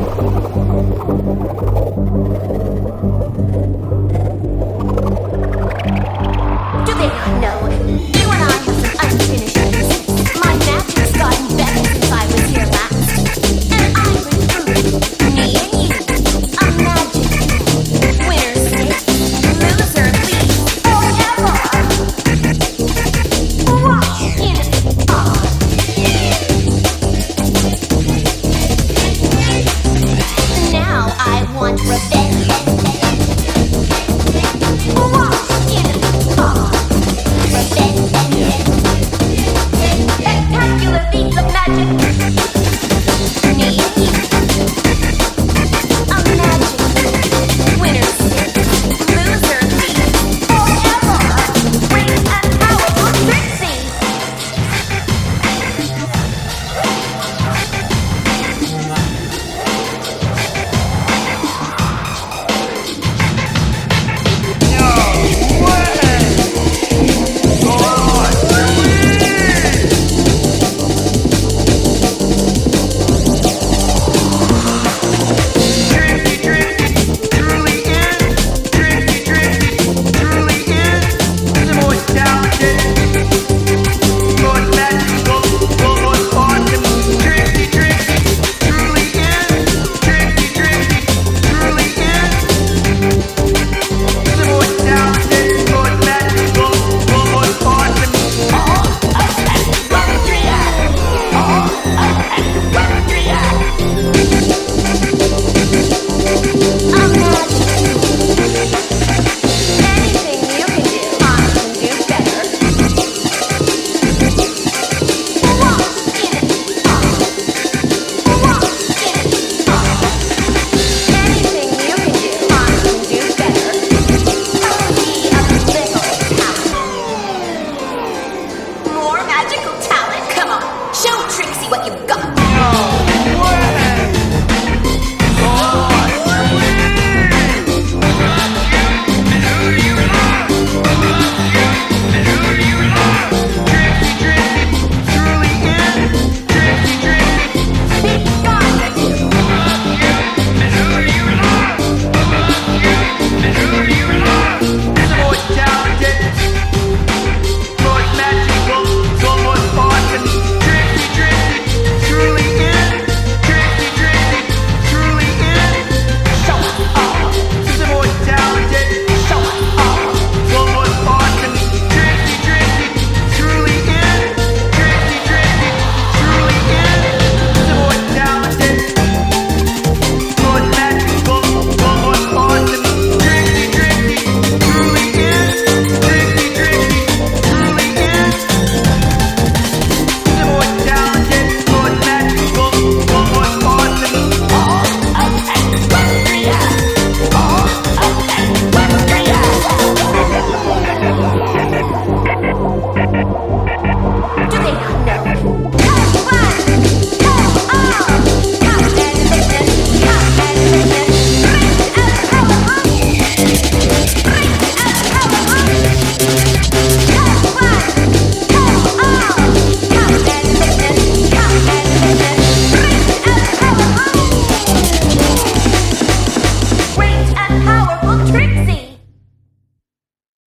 Do they not know? You and I have some unfinished business. My magic's gotten better since I was here last. And I recruited me and you. A magic duel. Winner stays, loser leaves forever. Watch in awe. Now I want revenge. Watch in awe. Revenge. Spectacular feats of magic. Me and you. A magic duel. Winner stays, loser leaves forever. Great and powerful Trixie. Show Trixie what you've got.